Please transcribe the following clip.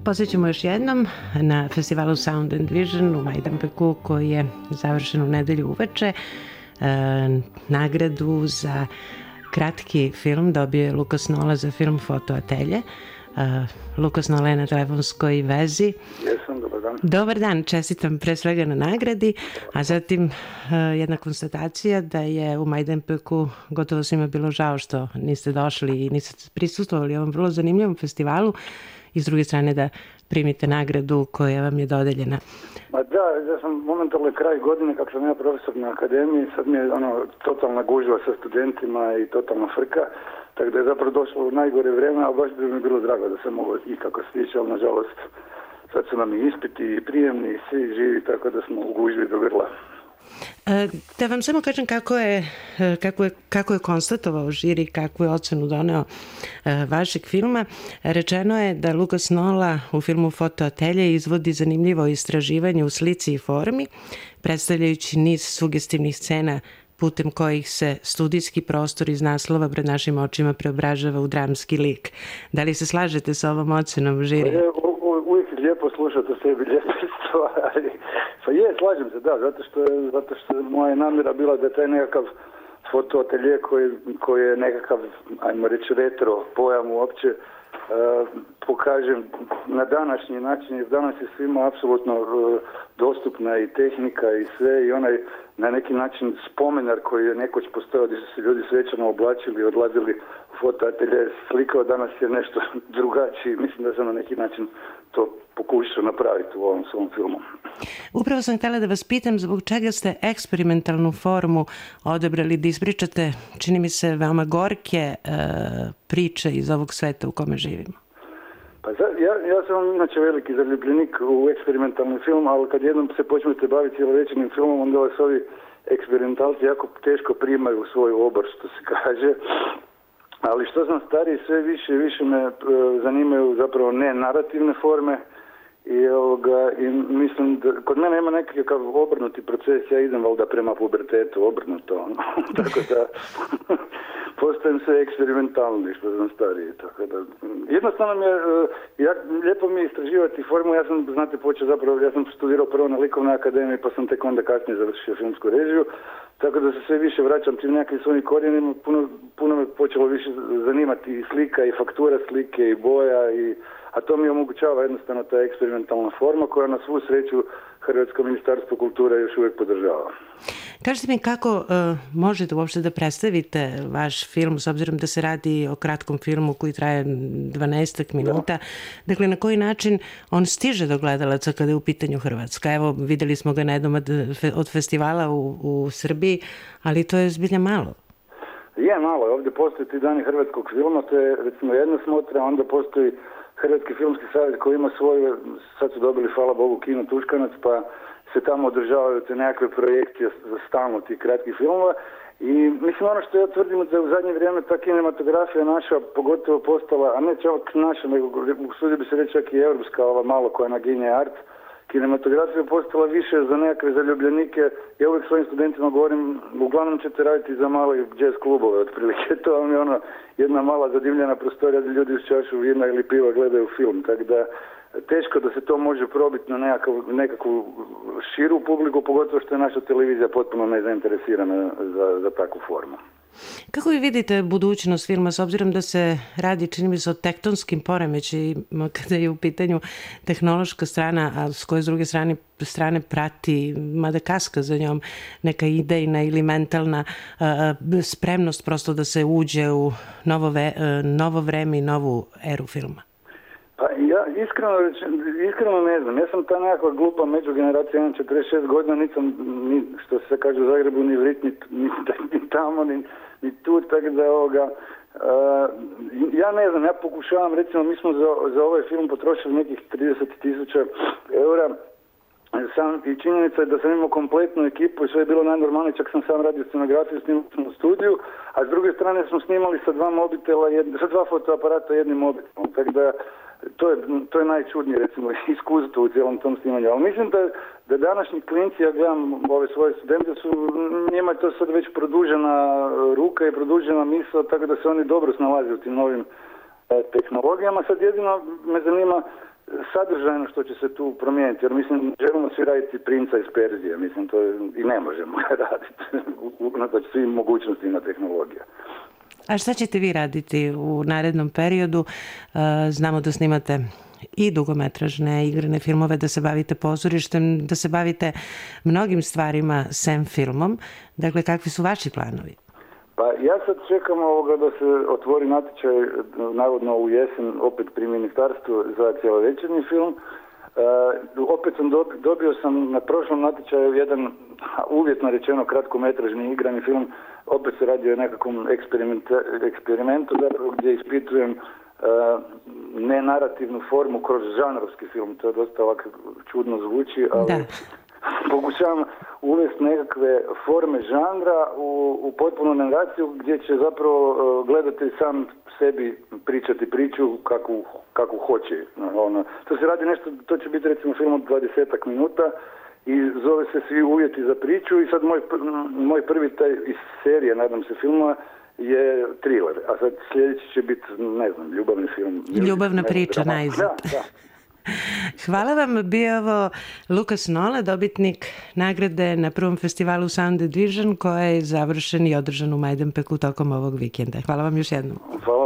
Posjećamo još jednom na festivalu Sound and Vision u Majdanpeku koji je završen u nedelju uveče. Nagradu za kratki film dobio je Lukas Nola za film Fotoatelje. Lukas Nola je na telefonskoj vezi. Jesam, dobar dan. Dobar dan, čestitam pre svega na nagradi, a zatim jedna konstatacija da je u Majdanpeku gotovo svima bilo žao što niste došli i niste prisustvovali ovom vrlo zanimljivom festivalu i s druge strane da primite nagradu koja vam je dodeljena. Ma da, ja sam momentalno kraj godine, kako sam ja profesor na akademiji, sad mi je totalna gužva sa studentima i totalna frka, tako da je zapravo došlo u najgore vrijeme, a baš bi mi bilo drago da sam mogo ikako stići, ali nažalost sad su nam i ispiti i prijemni i svi živi, tako da smo u gužvi do grla. Da vam samo kažem kako je konstatovao žiri, kakvu je ocenu doneo vašeg filma. Rečeno je da Lukas Nola u filmu Fotoatelje izvodi zanimljivo istraživanje u slici i formi, predstavljajući niz sugestivnih scena putem kojih se studijski prostor iz naslova pred našim očima preobražava u dramski lik. Da li se slažete sa ovom ocenom žiri? Uvijek je lijepo slušati o sebi lijepe stvari. Pa slažem se, da, zato što moja namjera bila da taj nekakav fotoatelje koji je nekakav, ajmo reći, retro pojam uopće, pokažem na današnji način, jer danas je svima apsolutno dostupna i tehnika i sve, i onaj na neki način spomenar koji je nekoć postojao gdje su se ljudi svečano oblačili i odlazili u fotoatelje slikao, danas je nešto drugačiji. Mislim da sam na neki način to pokušao napraviti u ovom svom filmu. Upravo sam htjela da vas pitam zbog čega ste eksperimentalnu formu odabrali da ispričate, čini mi se, veoma gorke priče iz ovog sveta u kome živimo. Pa ja sam inače veliki zaljubljenik u eksperimentalni film, ali kad jednom se počnete baviti cijelovečernim filmom, onda vas ovi eksperimentalci jako teško primaju u svoj obor, što se kaže. Ali što sam stariji, sve više i više me zanimaju zapravo ne narativne forme i mislim da kod mene ima nekakav obrnuti proces, ja idem valjda prema pubertetu, obrnuto. Tako da postajem sve eksperimentalni što sam stariji. Tako da, jednostavno lijepo mi je istraživati formu, ja sam studirao prvo na Likovnoj akademiji, pa sam tek onda kasnije završio filmsku režiju, tako da se sve više vraćam tim nekim svojim korijenima, puno me počelo više zanimati i slika i faktura slike i boja, a to mi omogućava jednostavno ta eksperimentalna forma koja na svu sreću Hrvatsko ministarstvo kulture još uvijek podržava. Kažete mi kako možete uopšte da predstavite vaš film, s obzirom da se radi o kratkom filmu koji traje 12 minuta. Da. Dakle, na koji način on stiže do gledalaca kada je u pitanju Hrvatska? Evo, videli smo ga na jednom od festivala u Srbiji, ali to je zbilja malo. Je malo, ovdje postoji ti dani hrvatskog filma, to je recimo jedna smotra, onda postoji Hrvatski filmski savjet koji ima svoju, sad su dobili, hvala Bogu, kino Tuškanac, pa se tamo održavaju te nekakve projekcije za stalno tih kratkih filmova. I mislim, ono što ja tvrdim da je u zadnje vrijeme ta kinematografija naša pogotovo postala, a ne čak naša, nego usudio bi se reći čak i europska, ova malo koja naginje art, kinematografija je postala više za nekakve zaljubljenike. Ja uvijek svojim studentima govorim, uglavnom ćete raditi za male jazz klubove, otprilike. To vam je jedna mala zadivljena prostorija gdje ljudi uz čašu vina ili piva gledaju film. Tako da teško da se to može probiti na nekakvu širu publiku, pogotovo što je naša televizija potpuno nezainteresirana za takvu formu. Kako vi vidite budućnost filma, s obzirom da se radi, čini mi se, o tektonskim poremećajima kada je u pitanju tehnološka strana, a s koje s druge strane prati, mada kaska za njom, neka idejna ili mentalna spremnost prosto da se uđe u novo vreme i novu eru filma? Pa ja iskreno ne znam. Ja sam ta nekakva glupa međugeneracija, imam 46 godina, nisam, što se kaže u Zagrebu, ni vrit, ni tamo, ni tu, tako da ja ne znam, ja pokušavam, recimo, mi smo za ovaj film potrošili nekih 30.000 eura, i činjenica je da sam imao kompletnu ekipu i sve je bilo najnormalnije, čak sam sam radio scenografiju, snimali smo u studiju, a s druge strane smo snimali sa sa dva fotoaparata jednim mobitelom, tako da to je najčudnije, recimo, iskustvo u cijelom tom snimanju. Ali mislim da današnji klinci, ja gledam ove svoje studente, njima je to sad već produžena ruka i produžena misao, tako da se oni dobro snalaze u tim novim tehnologijama. Sad jedino me zanima sadržajno što će se tu promijeniti, jer mislim, želimo svi raditi Princa iz Perzije, mislim, to i ne možemo raditi, unatoč svim mogućnostima tehnologija. A šta ćete vi raditi u narednom periodu? Znamo da snimate i dugometražne igrane filmove, da se bavite pozorištem, da se bavite mnogim stvarima sem filmom. Dakle, kakvi su vaši planovi? Pa ja sad čekam da se otvori natječaj, navodno u jesen, opet pri ministarstvu za cjelovečernji film. Opet sam dobio sam na prošlom natječaju jedan uvjetno rečeno kratkometražni igrani film. Opet se radi o nekakvom eksperimentu zapravo gdje ispitujem nenarativnu formu kroz žanrovski film. To je dosta ovako čudno zvuči, ali pokušavam uvesti nekakve forme žanra u potpunu negaciju gdje će zapravo gledatelj sam sebi pričati priču kakvu hoće. To se radi nešto, to će biti recimo film od 20 minuta i zove se Svi uvjeti za priču i sad moj prvi taj iz serije, nadam se, filma je thriller, a sad sljedeći će biti, ne znam, ljubavni film. Ljubavna priča, najzad. Da. Hvala vam, bio ovo Lukas Nola, dobitnik nagrade na prvom festivalu Sound and Vision, koja je završen i održan u Majdanpeku tokom ovog vikenda. Hvala vam još jednom. Hvala.